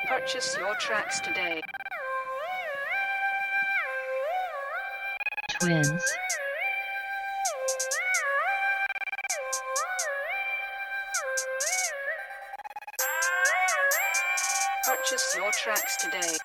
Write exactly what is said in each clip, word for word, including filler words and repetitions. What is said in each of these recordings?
Purchase your tracks today. Twins. Purchase your tracks today.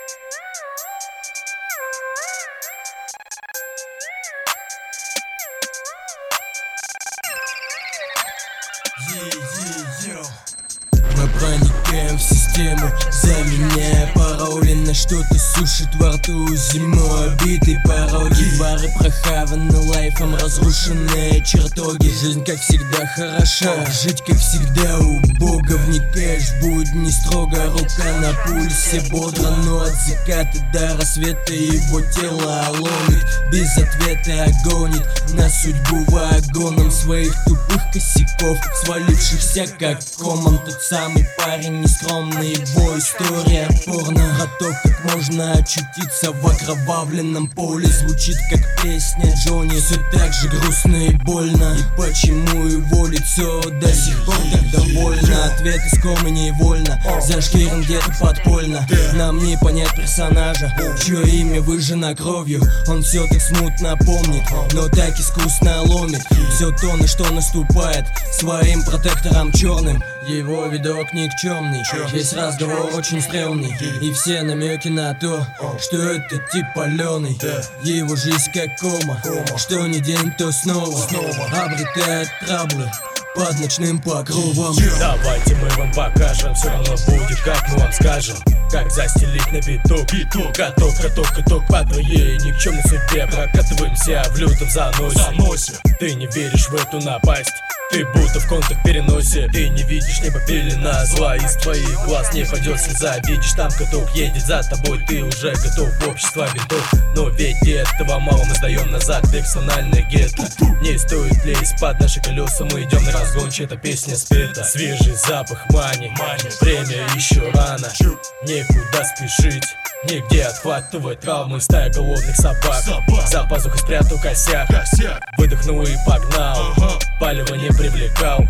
Мы проникаем в систему, заменяя пароли на что-то сушит во рту зиму. Обитые пороги, дворы прохаваны лайфом, разрушенные чертоги. Жизнь как всегда хороша, жить как всегда убого. Вникаешь в будни строго, рука на пульсе бодро. Но от заката до рассвета его тело ломит, без ответа гонит на судьбу вагоном своих тупых косяков, свалившихся как комом. Тот самый парень нескромный, его история порно. Про то, как можно очутиться в окровавленном поле, звучит как песня Джонни, все так же грустно и больно. И почему его лицо до сих пор так довольно? Ответ искомый невольно, зашкирен где-то подпольно. Нам не понять персонажа, чье имя выжжено кровью. Он все так смутно помнит, но так искусно ломит все то, на что наступает своим протектором черным. Его видок никчемный, весь разговор очень стрёмный, и все намеки на то, что это тип палёный. Его жизнь как кома, что ни день, то снова обретает траблы под ночным покровом. Давайте мы вам покажем, все равно будет, как мы вам скажем. Как застелить на биток, биток, каток, каток, каток по твоей никчемной судьбе. Прокатываемся в лютом заносе. Ты не веришь в эту напасть, ты будто в контакт переносе. Ты не видишь небо, пелена зла, из твоих глаз не пойдет слеза. Видишь, там каток едет за тобой, ты уже готов в общество винтов. Но ведь этого мало, мы сдаем назад персональное гетто. Не стоит лезть под наши колеса, мы идем на разгон, чья-то песня спета. Свежий запах мани, время еще рано, некуда спешить, нигде отхватывать травмы. Стая голодных собак, за пазухой спрятал косяк, выдохнул и погнал, палево не привлекал.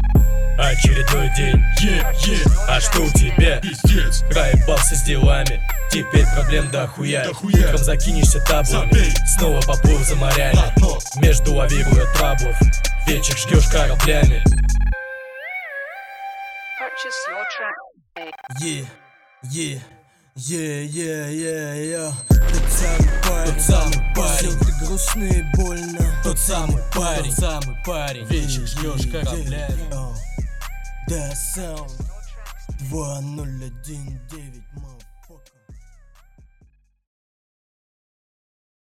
Очередной день, yeah, yeah. А что у тебя? Пиздец. Проебался с делами, теперь проблем дохуя. Утром закинешься таблами, забей. Снова поплыл за морями, между лавируя траблов, вечер ждешь кораблями. Purchase your track. Yeah, yeah, yeah, yeah, yeah, yeah. Тот самый парень, тот самый парень, все ты грустно и больно. Тот самый парень, тот самый парень, вечер ждешь кораблями. Да, саунд два ноль один девять, мол.